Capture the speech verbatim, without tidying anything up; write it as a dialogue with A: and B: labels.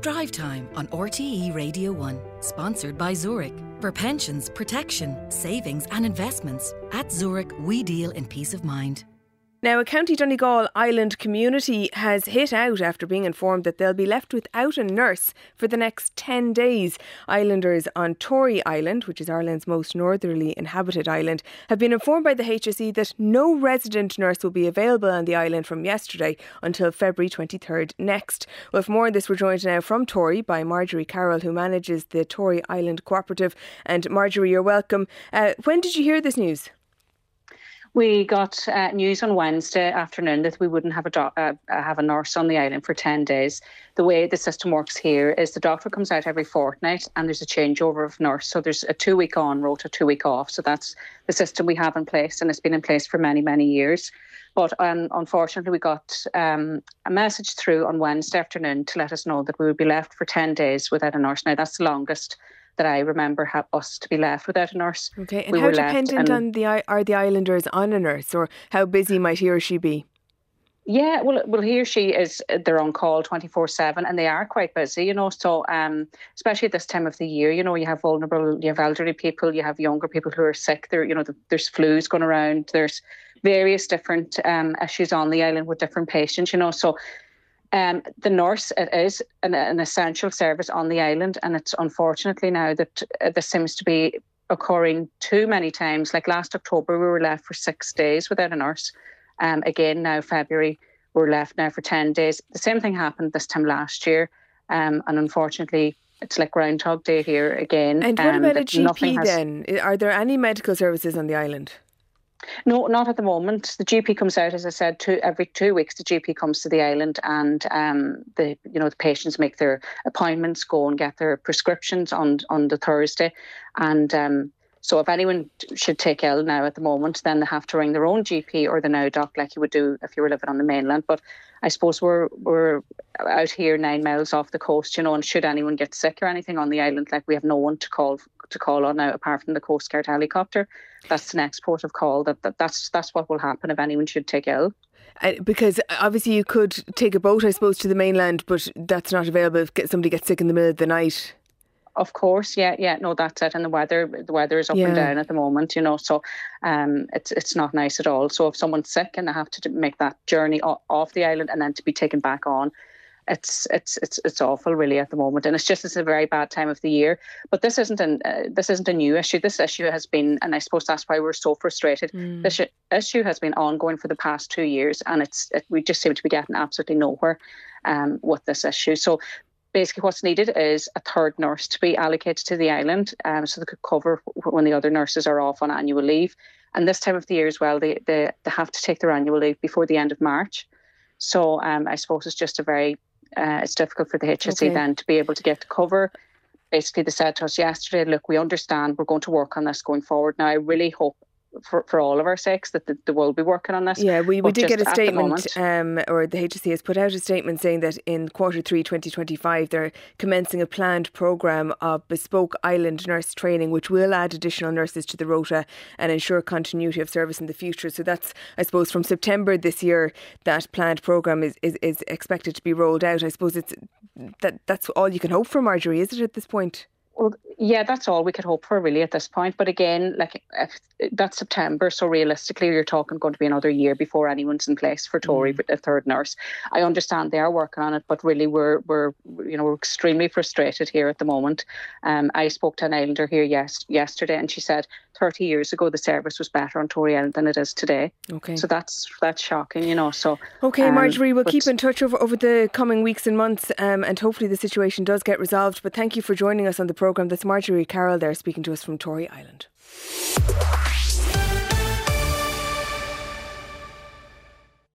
A: Drive Time on R T E Radio one, sponsored by Zurich. For pensions, protection, savings and investments, at Zurich we deal in peace of mind.
B: Now, a County Donegal island community has hit out after being informed that they'll be left without a nurse for the next ten days. Islanders on Tory Island, which is Ireland's most northerly inhabited island, have been informed by the H S E that no resident nurse will be available on the island from yesterday until February twenty-third next. Well, for more on this, we're joined now from Tory by Marjorie Carroll, who manages the Tory Island Cooperative. And Marjorie, you're welcome. Uh, when did you hear this news?
C: We got uh, news on Wednesday afternoon that we wouldn't have a doc- uh, have a nurse on the island for ten days. The way the system works here is the doctor comes out every fortnight and there's a changeover of nurse. So there's a two week on rota, two week off. So that's the system we have in place, and it's been in place for many, many years. But um, unfortunately, we got um, a message through on Wednesday afternoon to let us know that we would be left for ten days without a nurse. Now, that's the longest that I remember have us to be left without a nurse.
B: Okay, and
C: we
B: how dependent on the are the islanders on a nurse, or how busy might he or she be?
C: Yeah, well, well, he or she is, they're on call twenty-four seven, and they are quite busy, you know, so um, especially at this time of the year, you know, you have vulnerable, you have elderly people, you have younger people who are sick, there, you know, the, there's flus going around, there's various different um, issues on the island with different patients, you know, so Um, the nurse, it is an, an essential service on the island, and it's unfortunately now that uh, this seems to be occurring too many times. Like last October, we were left for six days without a nurse. Um, again, now February, we're left now for ten days. The same thing happened this time last year, um, and unfortunately, it's like Groundhog Day here again.
B: And what
C: um,
B: about a G P
C: has...
B: then? Are there any medical services on the island?
C: No, not at the moment. The G P comes out, as I said, two, every two weeks. The G P comes to the island, and um, the you know the patients make their appointments, go and get their prescriptions on on the Thursday, and um, so if anyone should take ill now at the moment, then they have to ring their own G P or the Now Doc, like you would do if you were living on the mainland. But I suppose we're we're out here nine miles off the coast, you know, and should anyone get sick or anything on the island, like we have no one to call to call on now apart from the Coast Guard helicopter. That's the next port of call. That, that that's that's what will happen if anyone should take ill.
B: Uh, because obviously you could take a boat, I suppose, to the mainland, but that's not available if somebody gets sick in the middle of the night.
C: Of course, yeah, yeah, no, that's it. And the weather, the weather is up
B: yeah.
C: and down at the moment, you know, so um, it's it's not nice at all. So if someone's sick and they have to make that journey off the island and then to be taken back on, it's it's it's it's awful, really, at the moment. And it's just it's a very bad time of the year. But this isn't an uh, this isn't a new issue. This issue has been, and I suppose that's why we're so frustrated.
B: Mm.
C: This issue has been ongoing for the past two years, and it's it, we just seem to be getting absolutely nowhere um, with this issue. So. Basically, what's needed is a third nurse to be allocated to the island, um, so they could cover when the other nurses are off on annual leave. And this time of the year as well, they they, they have to take their annual leave before the end of March. So um, I suppose it's just a very, uh, it's difficult for the H S E
B: okay.
C: then to be able to get the cover. Basically, they said to us yesterday, look, we understand, we're going to work on this going forward. Now, I really hope For, for all of our sakes that they, they will be working on this.
B: Yeah, we, we did get a statement, um, or the H S E has put out a statement saying that in quarter three twenty twenty-five they're commencing a planned programme of bespoke island nurse training which will add additional nurses to the rota and ensure continuity of service in the future. So that's, I suppose, from September this year that planned programme is, is, is expected to be rolled out. I suppose it's that that's all you can hope for, Marjorie, is it, at this point?
C: Well, yeah, that's all we could hope for, really, at this point. But again, like if that's September, so realistically, you're talking going to be another year before anyone's in place for Tory, mm. a third nurse. I understand they are working on it, but really, we're we're you know we're extremely frustrated here at the moment. Um, I spoke to an islander here yes yesterday, and she said thirty years ago the service was better on Tory Island than it is today.
B: Okay,
C: so that's that's shocking, you know. So
B: okay, Marjorie,
C: um,
B: we'll keep in touch over over the coming weeks and months, um, and hopefully the situation does get resolved. But thank you for joining us on the programme. That's Marjorie Carroll there speaking to us from Tory Island.